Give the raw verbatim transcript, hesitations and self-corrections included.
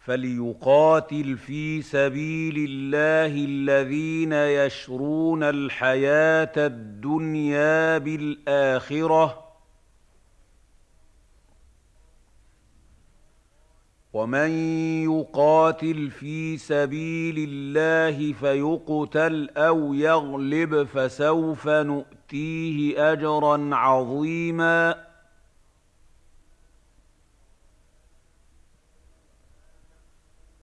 فليقاتل في سبيل الله الذين يشرون الحياة الدنيا بالآخرة، ومن يقاتل في سبيل الله فيقتل أو يغلب فسوف نؤتيه أجرا عظيما